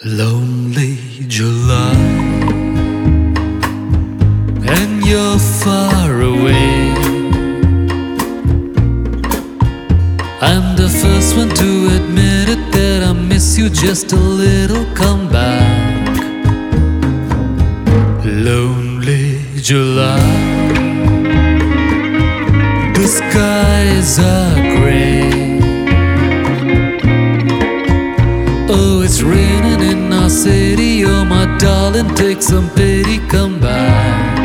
Lonely July, and you're far away. I'm the first one to admit it, that I miss you just a little. Come back. Lonely July, the skies are gray. Oh, it's raining in our city. Oh, my darling, take some pity, come back.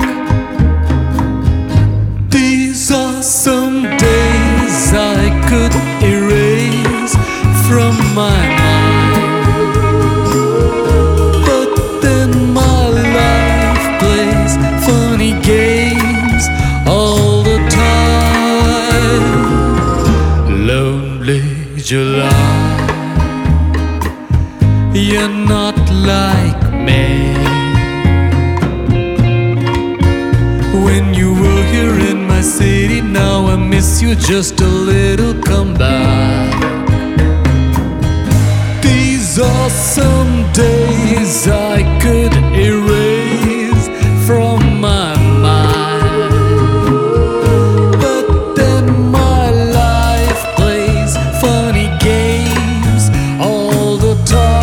These are some days I could erase from my mind, but then my life plays funny games all the time. Lonely July, you're not like me. When you were here in my city, now I miss you just a little. Come back. These are some days I could erase from my mind, but then my life plays funny games all the time.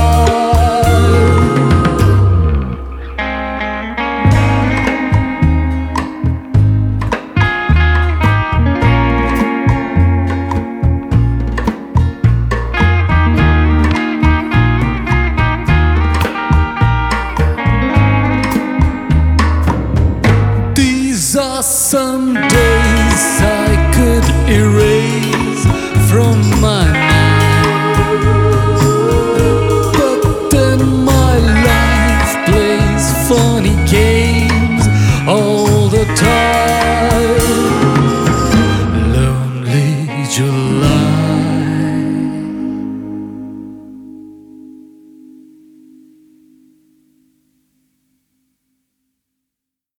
These are some days I could erase from my mind, but then my life plays funny games all